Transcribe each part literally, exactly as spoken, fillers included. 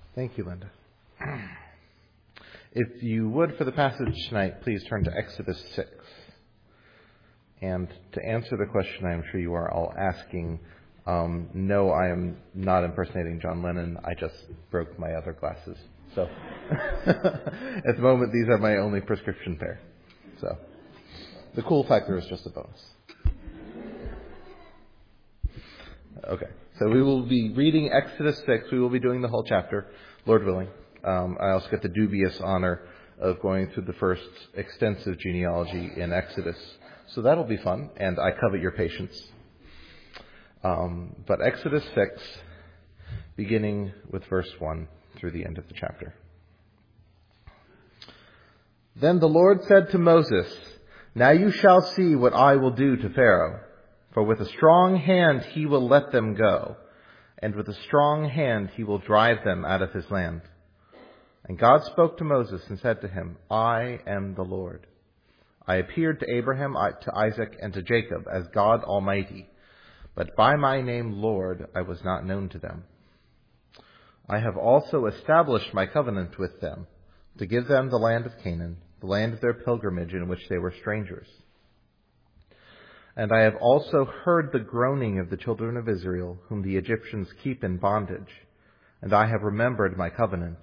Thank you, Linda. If you would, for the passage tonight, please turn to Exodus six. And to answer the question I'm sure you are all asking, um, no, I am not impersonating John Lennon. I just broke my other glasses. So at the moment, these are my only prescription pair. So the cool factor is just a bonus. Okay, so we will be reading Exodus six. We will be doing the whole chapter, Lord willing. Um, I also get the dubious honor of going through the first extensive genealogy in Exodus. So that'll be fun, and I covet your patience. Um, but Exodus six, beginning with verse one through the end of the chapter. Then the Lord said to Moses, "Now you shall see what I will do to Pharaoh. For with a strong hand he will let them go, and with a strong hand he will drive them out of his land." And God spoke to Moses and said to him, "I am the Lord. I appeared to Abraham, to Isaac, and to Jacob as God Almighty, but by my name Lord I was not known to them. I have also established my covenant with them, to give them the land of Canaan, the land of their pilgrimage in which they were strangers. And I have also heard the groaning of the children of Israel, whom the Egyptians keep in bondage, and I have remembered my covenant.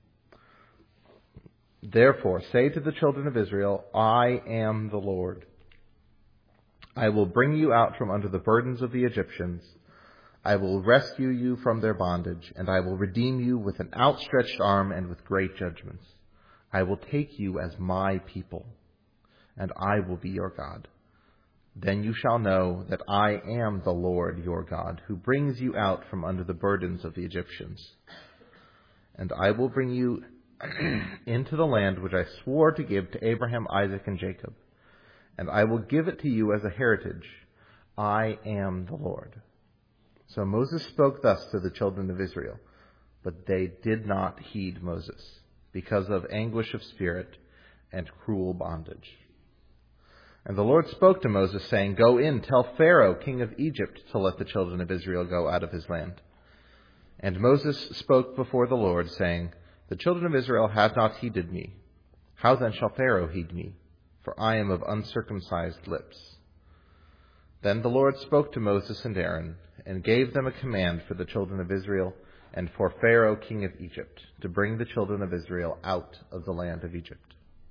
Therefore say to the children of Israel, I am the Lord. I will bring you out from under the burdens of the Egyptians. I will rescue you from their bondage, and I will redeem you with an outstretched arm and with great judgments. I will take you as my people, and I will be your God. Then you shall know that I am the Lord your God, who brings you out from under the burdens of the Egyptians. And I will bring you into the land which I swore to give to Abraham, Isaac, and Jacob. And I will give it to you as a heritage. I am the Lord." So Moses spoke thus to the children of Israel, but they did not heed Moses, because of anguish of spirit and cruel bondage. And the Lord spoke to Moses, saying, "Go in, tell Pharaoh, king of Egypt, to let the children of Israel go out of his land." And Moses spoke before the Lord, saying, "The children of Israel have not heeded me. How then shall Pharaoh heed me? For I am of uncircumcised lips." Then the Lord spoke to Moses and Aaron, and gave them a command for the children of Israel and for Pharaoh, king of Egypt, to bring the children of Israel out of the land of Egypt.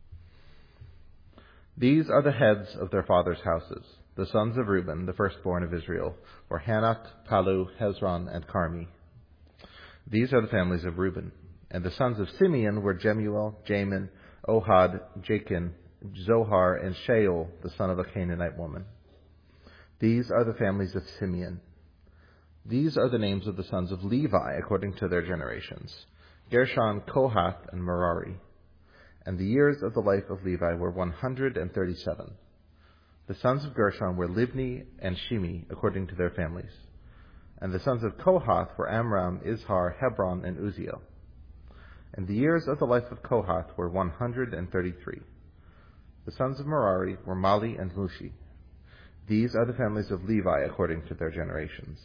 These are the heads of their fathers' houses. The sons of Reuben, the firstborn of Israel, were Hanok, Palu, Hezron, and Carmi. These are the families of Reuben. And the sons of Simeon were Jemuel, Jamin, Ohad, Jachin, Zohar, and Shaul, the son of a Canaanite woman. These are the families of Simeon. These are the names of the sons of Levi according to their generations: Gershon, Kohath, and Merari. And the years of the life of Levi were one hundred thirty-seven. The sons of Gershon were Libni and Shimi according to their families. And the sons of Kohath were Amram, Izhar, Hebron, and Uzziel. And the years of the life of Kohath were one hundred thirty-three. The sons of Merari were Mali and Mushi. These are the families of Levi according to their generations.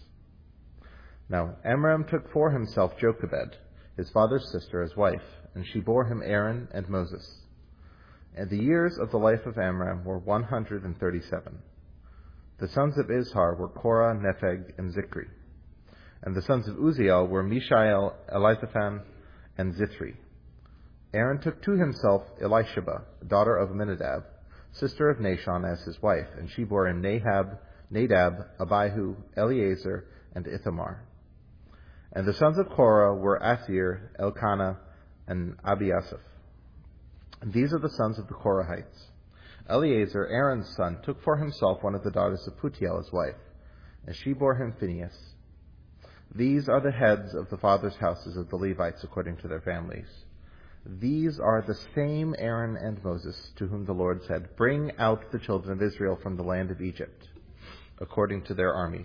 Now Amram took for himself Jochebed, his father's sister, as wife, and she bore him Aaron and Moses. And the years of the life of Amram were one hundred thirty-seven. The sons of Izhar were Korah, Nepheg, and Zikri. And the sons of Uzziel were Mishael, Elizaphan, and Zithri. Aaron took to himself Elisheba, daughter of Aminadab, sister of Nashon, as his wife, and she bore him Nahab, Nadab, Abihu, Eleazar, and Ithamar. And the sons of Korah were Asir, Elkanah, and Abiasaph. And these are the sons of the Korahites. Eleazar, Aaron's son, took for himself one of the daughters of Putiel as wife, and she bore him Phinehas. These are the heads of the fathers' houses of the Levites according to their families. These are the same Aaron and Moses to whom the Lord said, "Bring out the children of Israel from the land of Egypt, according to their armies."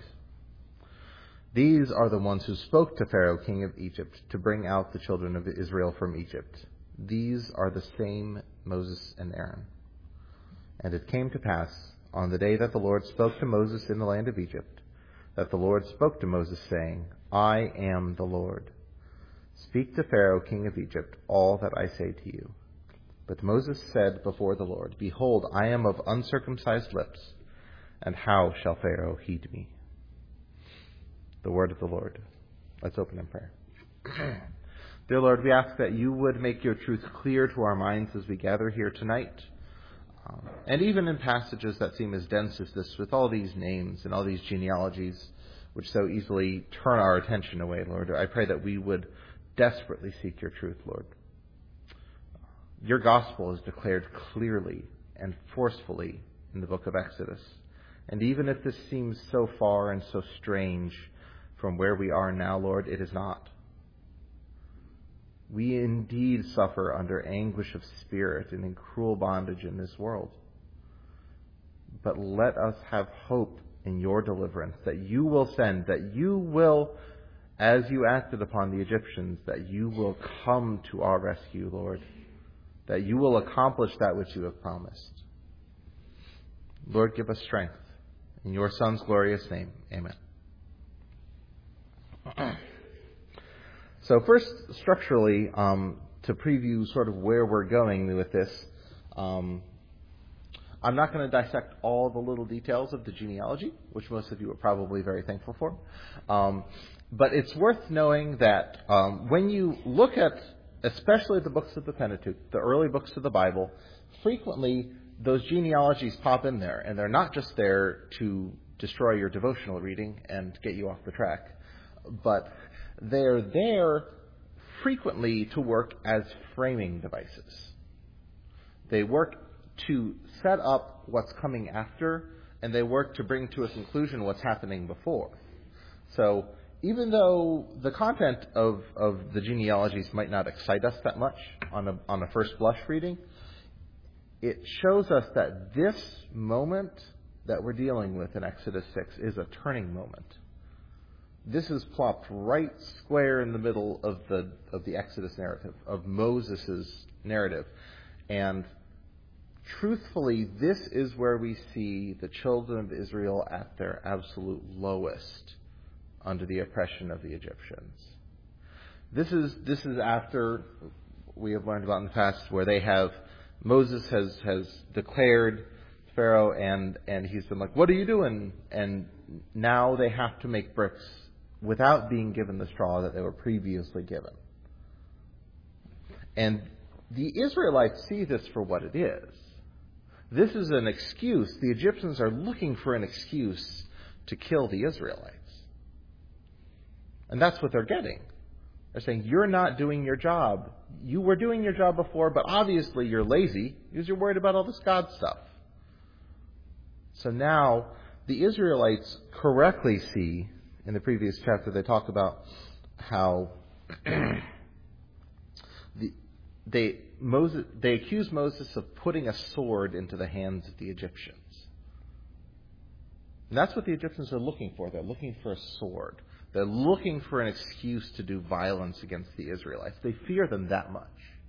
These are the ones who spoke to Pharaoh, king of Egypt, to bring out the children of Israel from Egypt. These are the same Moses and Aaron. And it came to pass, on the day that the Lord spoke to Moses in the land of Egypt, that the Lord spoke to Moses, saying, "I am the Lord. Speak to Pharaoh, king of Egypt, all that I say to you. But Moses said before the Lord, Behold, I am of uncircumcised lips, and how shall Pharaoh heed me? The word of the Lord. Let's open in prayer. Dear Lord, we ask that you would make your truth clear to our minds as we gather here tonight. Um, and even in passages that seem as dense as this, with all these names and all these genealogies, which so easily turn our attention away, Lord, I pray that we would desperately seek your truth, Lord. Your gospel is declared clearly and forcefully in the book of Exodus. And even if this seems so far and so strange from where we are now, Lord, it is not. We indeed suffer under anguish of spirit and in cruel bondage in this world. But let us have hope in your deliverance, that you will send, that you will, as you acted upon the Egyptians, that you will come to our rescue, Lord, that you will accomplish that which you have promised. Lord, give us strength. In your Son's glorious name, amen. So first, structurally, um, to preview sort of where we're going with this, um, I'm not going to dissect all the little details of the genealogy, which most of you are probably very thankful for. Um, but it's worth knowing that um, when you look at, especially the books of the Pentateuch, the early books of the Bible, frequently those genealogies pop in there, and they're not just there to destroy your devotional reading and get you off the track, but they're there frequently to work as framing devices. They work to set up what's coming after, and they work to bring to a conclusion what's happening before. So even though the content of, of the genealogies might not excite us that much on a, on a first blush reading, it shows us that this moment that we're dealing with in Exodus six is a turning moment. This is plopped right square in the middle of the of the Exodus narrative, of Moses' narrative. And truthfully, this is where we see the children of Israel at their absolute lowest under the oppression of the Egyptians. This is this is after we have learned about in the past where they have Moses has has declared Pharaoh and and he's been like, what are you doing? And now they have to make bricks without being given the straw that they were previously given. And the Israelites see this for what it is. This is an excuse. The Egyptians are looking for an excuse to kill the Israelites. And that's what they're getting. They're saying, you're not doing your job. You were doing your job before, but obviously you're lazy because you're worried about all this God stuff. So now the Israelites correctly see, in the previous chapter they talk about how the, they Moses they accuse Moses of putting a sword into the hands of the Egyptians. And that's what the Egyptians are looking for. They're looking for a sword. They're looking for an excuse to do violence against the Israelites. They fear them that much.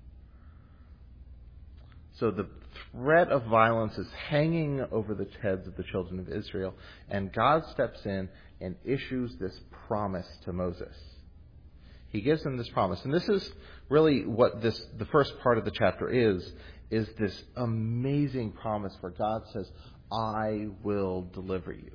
So the threat of violence is hanging over the heads of the children of Israel, and God steps in and issues this promise to Moses. He gives them this promise. And this is really what this the first part of the chapter is, is this amazing promise where God says, I will deliver you.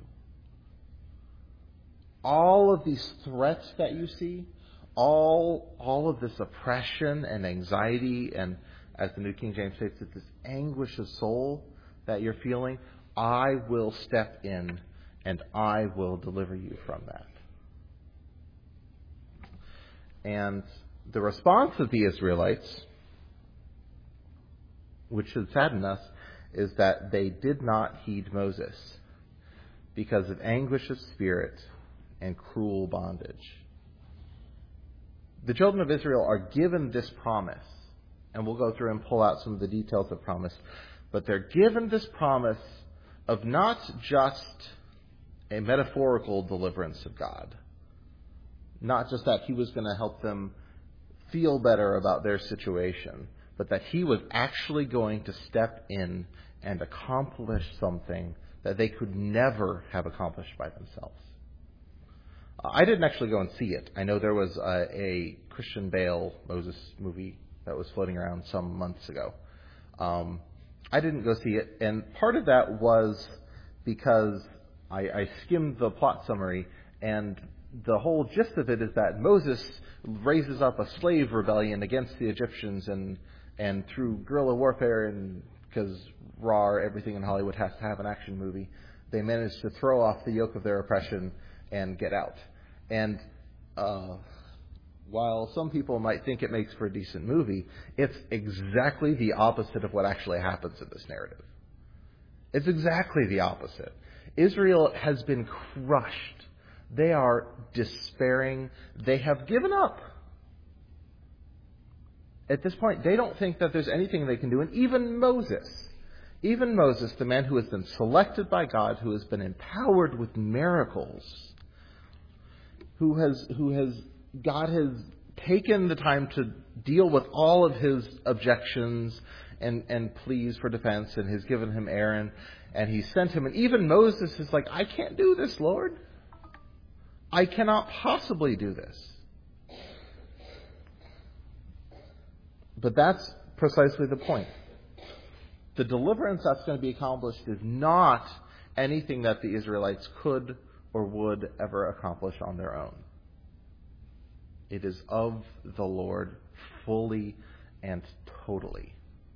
All of these threats that you see, all, all of this oppression and anxiety and, as the New King James says, this anguish of soul that you're feeling, I will step in and I will deliver you from that. And the response of the Israelites, which should sadden us, is that they did not heed Moses because of anguish of spirit and cruel bondage. The children of Israel are given this promise, and we'll go through and pull out some of the details of promise, but they're given this promise of not just a metaphorical deliverance of God, not just that he was going to help them feel better about their situation, but that he was actually going to step in and accomplish something that they could never have accomplished by themselves. I didn't actually go and see it. I know there was a, a Christian Bale Moses movie that was floating around some months ago. Um, I didn't go see it, and part of that was because I, I skimmed the plot summary, and the whole gist of it is that Moses raises up a slave rebellion against the Egyptians, and and through guerrilla warfare, and because raw everything in Hollywood has to have an action movie, they manage to throw off the yoke of their oppression and get out. And uh, while some people might think it makes for a decent movie, it's exactly the opposite of what actually happens in this narrative. It's exactly the opposite. Israel has been crushed. They are despairing. They have given up. At this point, they don't think that there's anything they can do. And even Moses, even Moses, the man who has been selected by God, who has been empowered with miracles, who has, who has, God has taken the time to deal with all of his objections and, and pleas for defense, and has given him Aaron, and he sent him. And even Moses is like, I can't do this, Lord. I cannot possibly do this. But that's precisely the point. The deliverance that's going to be accomplished is not anything that the Israelites could or would ever accomplish on their own. It is of the Lord fully and totally.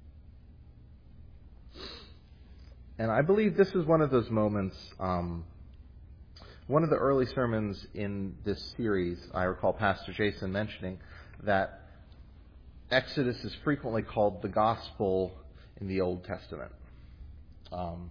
And I believe this is one of those moments, um, one of the early sermons in this series, I recall Pastor Jason mentioning that Exodus is frequently called the gospel in the Old Testament. Um,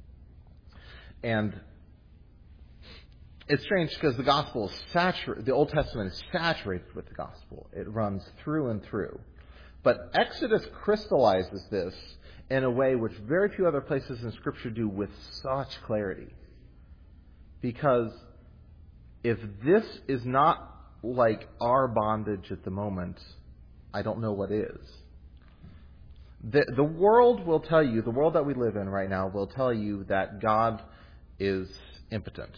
and it's strange because the gospel is saturated, the Old Testament is saturated with the gospel. It runs through and through. But Exodus crystallizes this in a way which very few other places in Scripture do with such clarity. Because if this is not like our bondage at the moment, I don't know what is. The, the world will tell you, the world that we live in right now will tell you that God is impotent.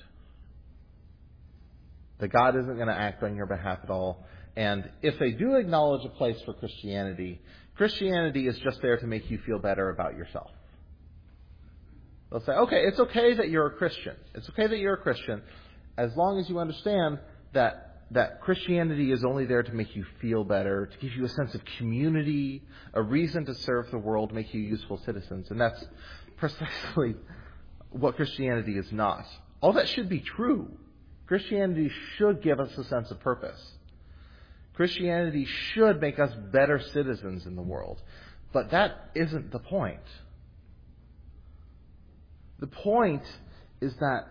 That God isn't going to act on your behalf at all. And if they do acknowledge a place for Christianity, Christianity is just there to make you feel better about yourself. They'll say, okay, it's okay that you're a Christian. It's okay that you're a Christian as long as you understand that that Christianity is only there to make you feel better, to give you a sense of community, a reason to serve the world, make you useful citizens. And that's precisely what Christianity is not. All that should be true. Christianity should give us a sense of purpose. Christianity should make us better citizens in the world. But that isn't the point. The point is that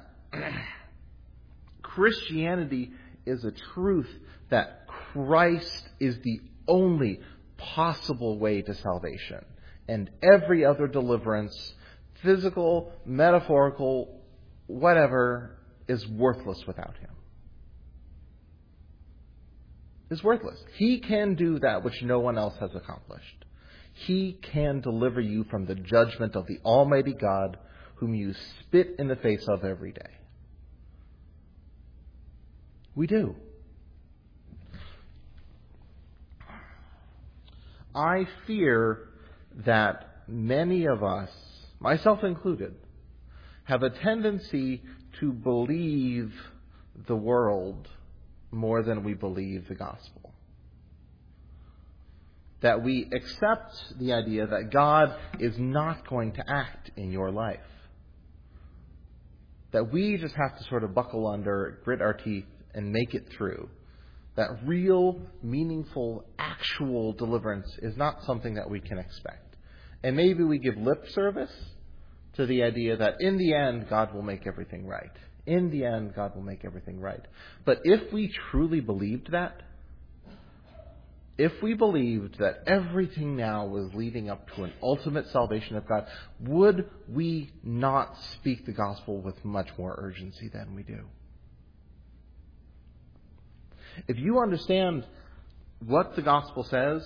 Christianity is a truth that Christ is the only possible way to salvation. And every other deliverance, physical, metaphorical, whatever, is worthless without Him. Is worthless. He can do that which no one else has accomplished. He can deliver you from the judgment of the Almighty God, whom you spit in the face of every day. We do. I fear that many of us, myself included, have a tendency to believe the world more than we believe the gospel. That we accept the idea that God is not going to act in your life. That we just have to sort of buckle under, grit our teeth, and make it through. That real, meaningful, actual deliverance is not something that we can expect. And maybe we give lip service to the idea that in the end, God will make everything right. In the end, God will make everything right. But if we truly believed that, if we believed that everything now was leading up to an ultimate salvation of God, would we not speak the gospel with much more urgency than we do? If you understand what the gospel says,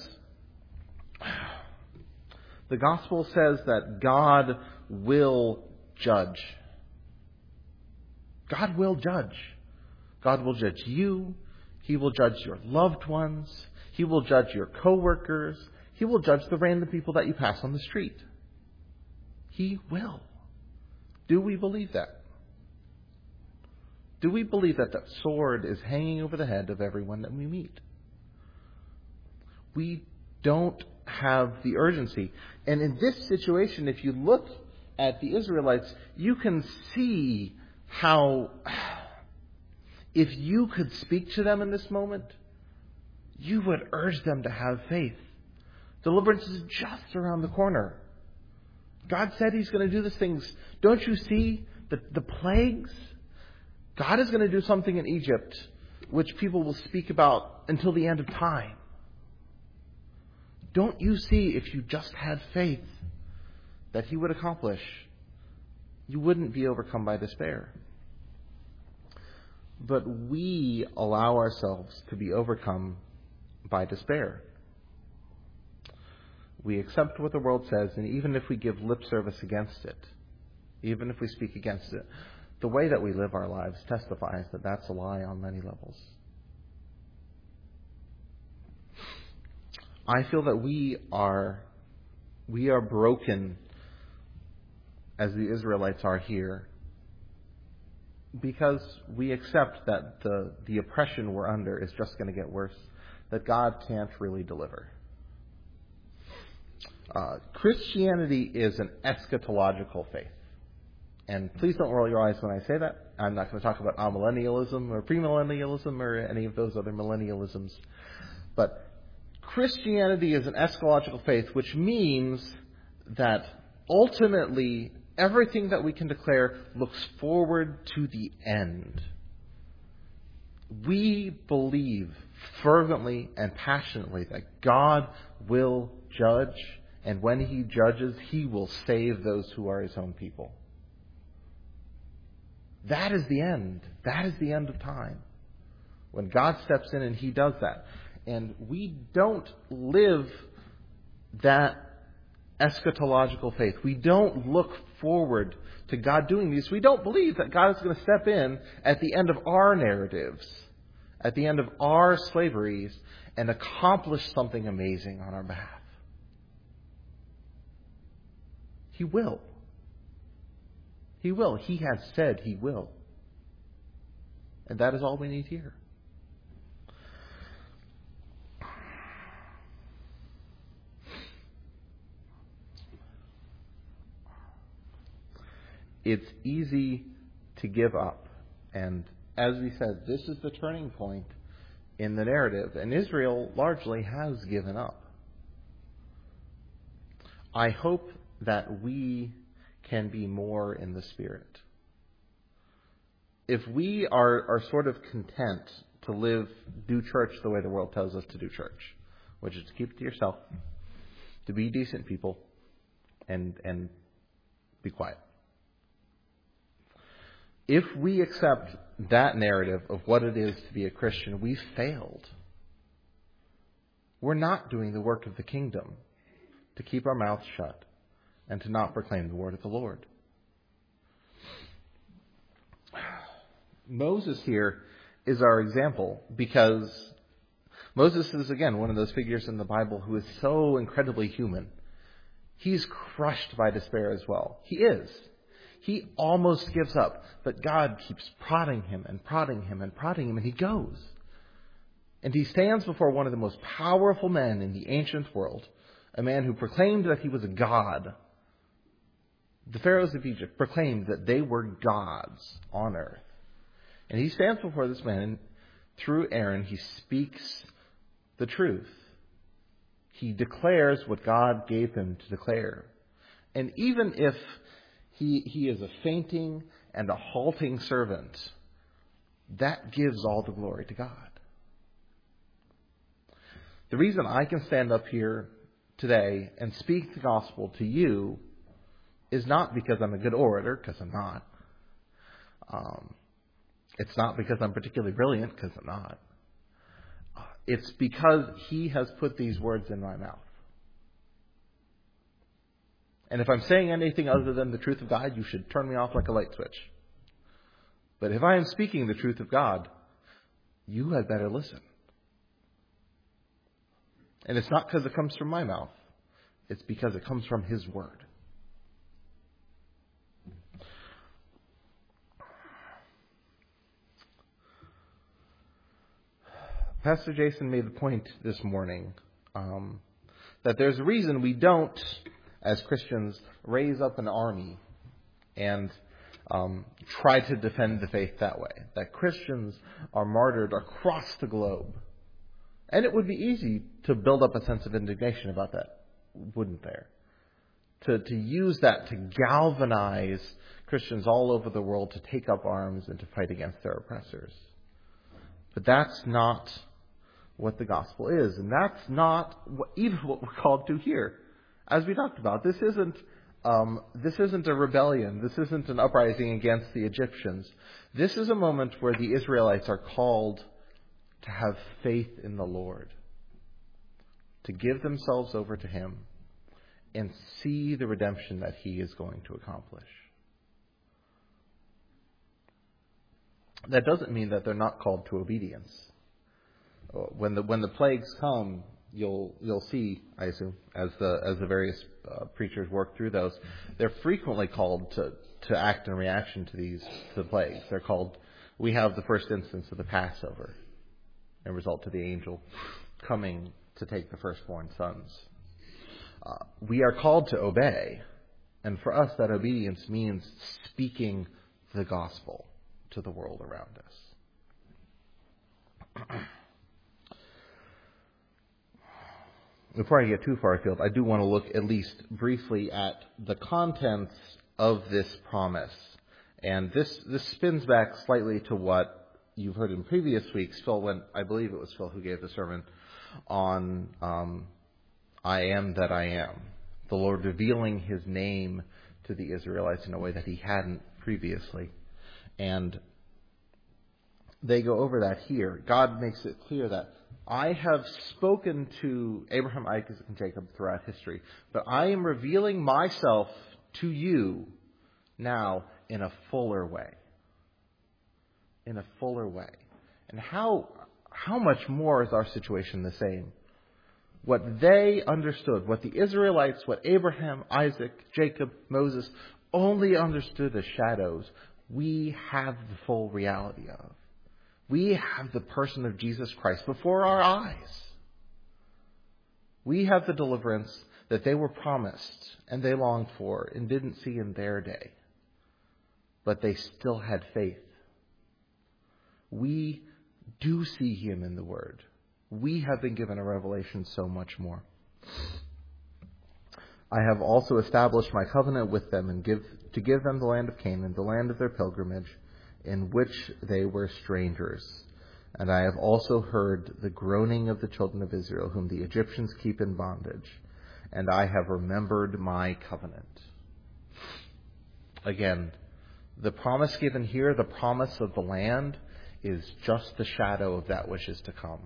the gospel says that God will judge. God will judge. God will judge you. He will judge your loved ones. He will judge your coworkers. He will judge the random people that you pass on the street. He will. Do we believe that? Do we believe that that sword is hanging over the head of everyone that we meet? We don't have the urgency. And in this situation, if you look at the Israelites, you can see how, if you could speak to them in this moment, you would urge them to have faith. Deliverance is just around the corner. God said He's going to do these things. Don't you see the, the plagues? God is going to do something in Egypt which people will speak about until the end of time. Don't you see, if you just had faith that He would accomplish, you wouldn't be overcome by despair. But we allow ourselves to be overcome by despair. We accept what the world says, and even if we give lip service against it, even if we speak against it, the way that we live our lives testifies that that's a lie on many levels. I feel that we are we are broken as the Israelites are here because we accept that the, the oppression we're under is just going to get worse, that God can't really deliver. Uh, Christianity is an eschatological faith. And please don't roll your eyes when I say that. I'm not going to talk about amillennialism or premillennialism or any of those other millennialisms. But Christianity is an eschatological faith, which means that ultimately everything that we can declare looks forward to the end. We believe fervently and passionately that God will judge, and when He judges, He will save those who are His own people. That is the end. That is the end of time. When God steps in and He does that. And we don't live that eschatological faith. We don't look forward to God doing these. We don't believe that God is going to step in at the end of our narratives, at the end of our slaveries, and accomplish something amazing on our behalf. He will. He will. He has said He will. And that is all we need here. It's easy to give up. And as we said, this is the turning point in the narrative. And Israel largely has given up. I hope that we can be more in the Spirit. If we are, are sort of content to live, do church the way the world tells us to do church, which is to keep it to yourself, to be decent people, and and be quiet. If we accept that narrative of what it is to be a Christian, we've failed. We're not doing the work of the kingdom to keep our mouths shut and to not proclaim the word of the Lord. Moses here is our example because Moses is, again, one of those figures in the Bible who is so incredibly human. He's crushed by despair as well. He is. He almost gives up, but God keeps prodding him and prodding him and prodding him, and he goes. And he stands before one of the most powerful men in the ancient world, a man who proclaimed that he was a god. The pharaohs of Egypt proclaimed that they were gods on earth. And he stands before this man, and through Aaron, he speaks the truth. He declares what God gave him to declare. And even if he, he is a fainting and a halting servant, that gives all the glory to God. The reason I can stand up here today and speak the gospel to you is not because I'm a good orator, because I'm not. Um, it's not because I'm particularly brilliant, because I'm not. Uh, it's because He has put these words in my mouth. And if I'm saying anything other than the truth of God, you should turn me off like a light switch. But if I am speaking the truth of God, you had better listen. And it's not because it comes from my mouth. It's because it comes from His Word. Pastor Jason made the point this morning um, that there's a reason we don't, as Christians, raise up an army and um, try to defend the faith that way. That Christians are martyred across the globe. And it would be easy to build up a sense of indignation about that, wouldn't there? To, to use that to galvanize Christians all over the world to take up arms and to fight against their oppressors. But that's not what the gospel is. And that's not what, even what we're called to here. As we talked about, this isn't um, this isn't a rebellion. This isn't an uprising against the Egyptians. This is a moment where the Israelites are called to have faith in the Lord, to give themselves over to Him and see the redemption that He is going to accomplish. That doesn't mean that they're not called to obedience. When the when the plagues come, you'll you'll see, I assume, as the as the various uh, preachers work through those, they're frequently called to to act in reaction to these to the plagues. They're called. We have the first instance of the Passover, in result to the angel coming to take the firstborn sons. Uh, we are called to obey, and for us, that obedience means speaking the gospel to the world around us. Before I get too far afield, I do want to look at least briefly at the contents of this promise. And this, this spins back slightly to what you've heard in previous weeks. Phil went, I believe it was Phil who gave the sermon on um, I am that I am. The Lord revealing His name to the Israelites in a way that He hadn't previously. And they go over that here. God makes it clear that I have spoken to Abraham, Isaac, and Jacob throughout history, but I am revealing myself to you now in a fuller way. In a fuller way. And how how much more is our situation the same? What they understood, what the Israelites, what Abraham, Isaac, Jacob, Moses only understood as shadows, we have the full reality of. We have the person of Jesus Christ before our eyes. We have the deliverance that they were promised and they longed for and didn't see in their day. But they still had faith. We do see Him in the Word. We have been given a revelation so much more. I have also established my covenant with them and give to give them the land of Canaan, the land of their pilgrimage, in which they were strangers. And I have also heard the groaning of the children of Israel, whom the Egyptians keep in bondage. And I have remembered my covenant. Again, the promise given here, the promise of the land, is just the shadow of that which is to come.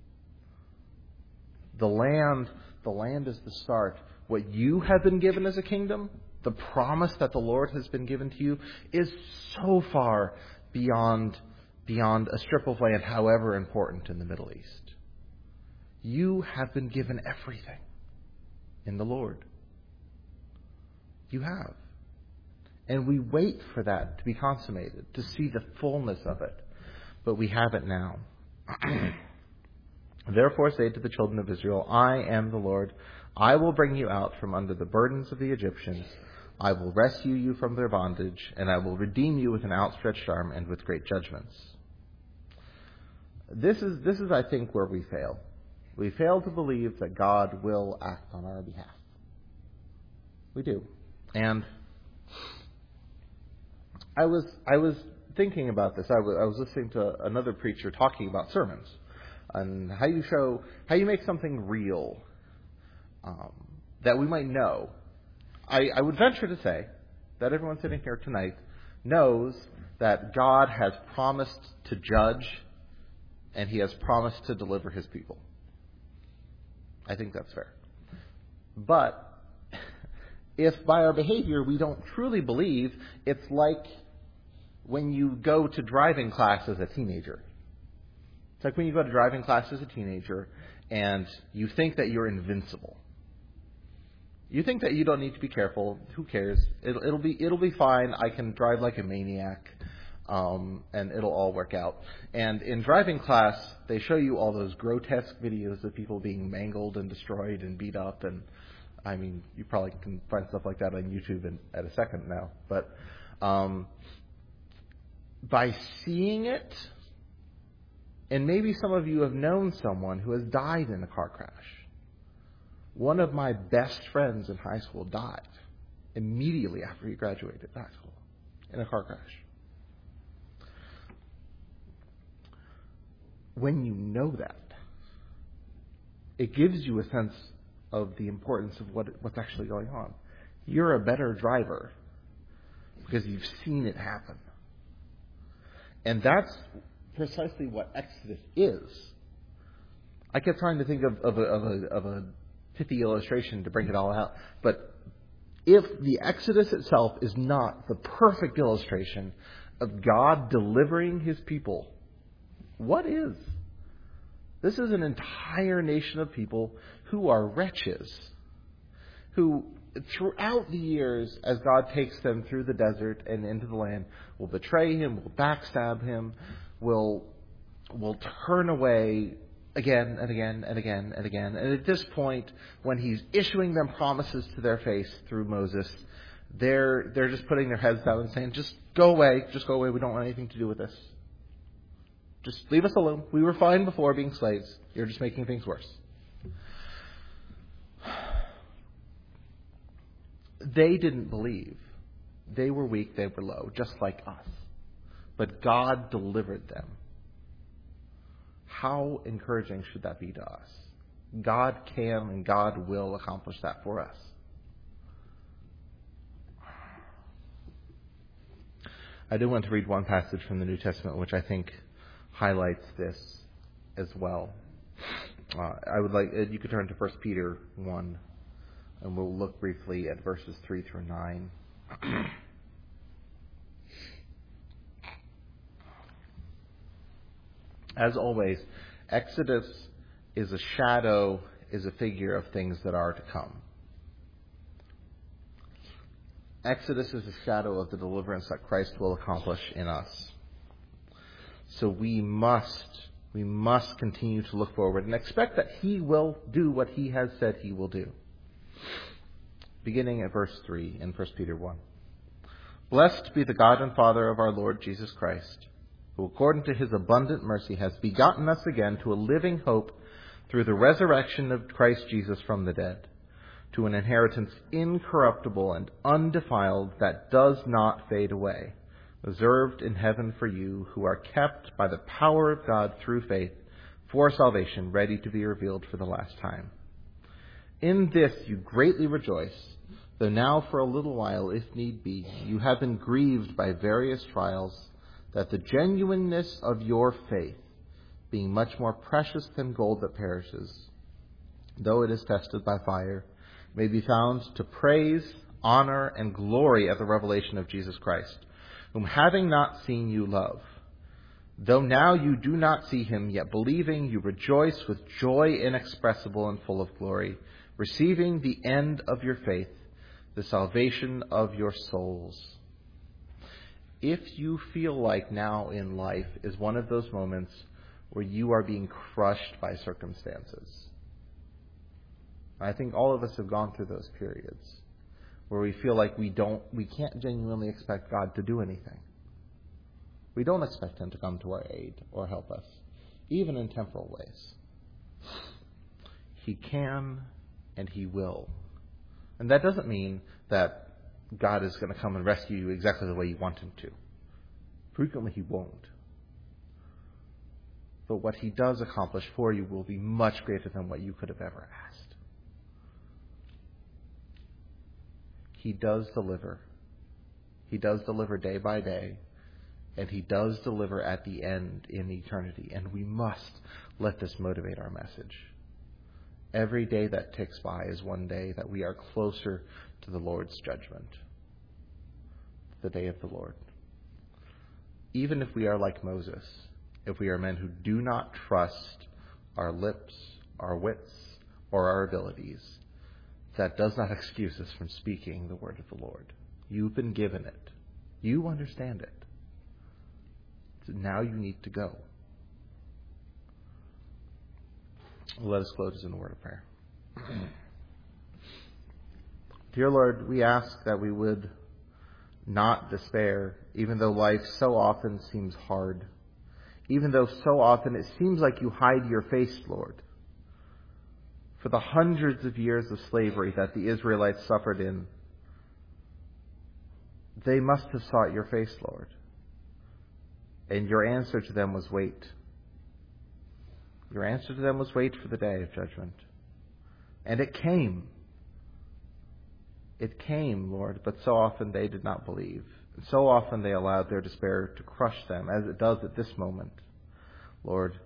The land, the land is the start. What you have been given as a kingdom, the promise that the Lord has been given to you, is so far beyond, beyond a strip of land, however important in the Middle East. You have been given everything in the Lord. You have. And we wait for that to be consummated, to see the fullness of it. But we have it now. Therefore say to the children of Israel, I am the Lord. I will bring you out from under the burdens of the Egyptians. I will rescue you from their bondage, and I will redeem you with an outstretched arm and with great judgments. This is, this is, I think, where we fail. We fail to believe that God will act on our behalf. We do. And I was, I was thinking about this. I was, I was listening to another preacher talking about sermons and how you show, how you make something real um, that we might know. I, I would venture to say that everyone sitting here tonight knows that God has promised to judge and He has promised to deliver His people. I think that's fair. But if by our behavior we don't truly believe, it's like when you go to driving class as a teenager. It's like when you go to driving class as a teenager and you think that you're invincible. You think that you don't need to be careful. Who cares? It'll, it'll be it'll be fine. I can drive like a maniac, um, and it'll all work out. And in driving class, they show you all those grotesque videos of people being mangled and destroyed and beat up. And I mean, you probably can find stuff like that on YouTube in, at a second now. But um, by seeing it, and maybe some of you have known someone who has died in a car crash. One of my best friends in high school died immediately after he graduated high school in a car crash. When you know that, it gives you a sense of the importance of what what's actually going on. You're a better driver because you've seen it happen. And that's precisely what Exodus is. I kept trying to think of, of, a, of, a, of a pithy illustration to bring it all out. But if the Exodus itself is not the perfect illustration of God delivering his people, what is? This is an entire nation of people who are wretches, who throughout the years, as God takes them through the desert and into the land, will betray him, will backstab him, will will turn away again and again and again and again. And at this point, when he's issuing them promises to their face through Moses, they're they're just putting their heads down and saying, just go away, just go away, we don't want anything to do with this. Just leave us alone. We were fine before being slaves. You're just making things worse. They didn't believe. They were weak, they were low, just like us. But God delivered them. How encouraging should that be to us? God can and God will accomplish that for us. I do want to read one passage from the New Testament which I think highlights this as well. Uh, I would like you could turn to First Peter one, and we'll look briefly at verses three through nine. As always, Exodus is a shadow, is a figure of things that are to come. Exodus is a shadow of the deliverance that Christ will accomplish in us. So we must, we must continue to look forward and expect that he will do what he has said he will do. Beginning at verse three in First Peter one. Blessed be the God and Father of our Lord Jesus Christ, who according to his abundant mercy has begotten us again to a living hope through the resurrection of Christ Jesus from the dead, to an inheritance incorruptible and undefiled that does not fade away, reserved in heaven for you who are kept by the power of God through faith for salvation, ready to be revealed for the last time. In this you greatly rejoice, though now for a little while, if need be, you have been grieved by various trials, that the genuineness of your faith, being much more precious than gold that perishes, though it is tested by fire, may be found to praise, honor, and glory at the revelation of Jesus Christ, whom having not seen you love. Though now you do not see him, yet believing you rejoice with joy inexpressible and full of glory, receiving the end of your faith, the salvation of your souls. If you feel like now in life is one of those moments where you are being crushed by circumstances, I think all of us have gone through those periods where we feel like we don't, we can't genuinely expect God to do anything. We don't expect him to come to our aid or help us, even in temporal ways. He can and he will. And that doesn't mean that God is going to come and rescue you exactly the way you want him to. Frequently he won't. But what he does accomplish for you will be much greater than what you could have ever asked. He does deliver. He does deliver day by day. And he does deliver at the end in eternity. And we must let this motivate our message. Every day that ticks by is one day that we are closer to the Lord's judgment. The day of the Lord. Even if we are like Moses, if we are men who do not trust our lips, our wits, or our abilities, that does not excuse us from speaking the word of the Lord. You've been given it. You understand it. So now you need to go. Let us close in a word of prayer. Dear Lord, we ask that we would not despair, even though life so often seems hard, even though so often it seems like you hide your face, Lord. For the hundreds of years of slavery that the Israelites suffered in, they must have sought your face, Lord. And your answer to them was wait. Your answer to them was wait for the day of judgment. And it came. It came, Lord, but so often they did not believe. And so often they allowed their despair to crush them, as it does at this moment. Lord,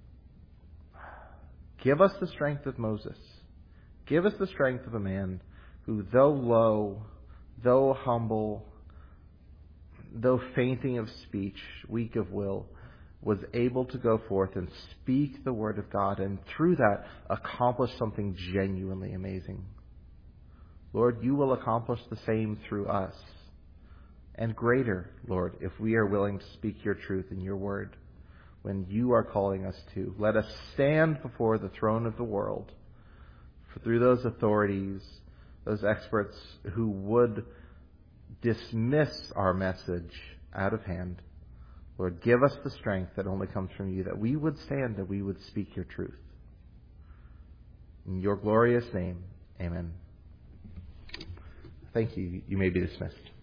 give us the strength of Moses. Give us the strength of a man who, though low, though humble, though fainting of speech, weak of will, was able to go forth and speak the word of God, and through that accomplish something genuinely amazing. Lord, you will accomplish the same through us, and greater, Lord, if we are willing to speak your truth in your word when you are calling us to. Let us stand before the throne of the world, for through those authorities, those experts who would dismiss our message out of hand, Lord, give us the strength that only comes from you, that we would stand, that we would speak your truth. In your glorious name, amen. Thank you. You may be dismissed.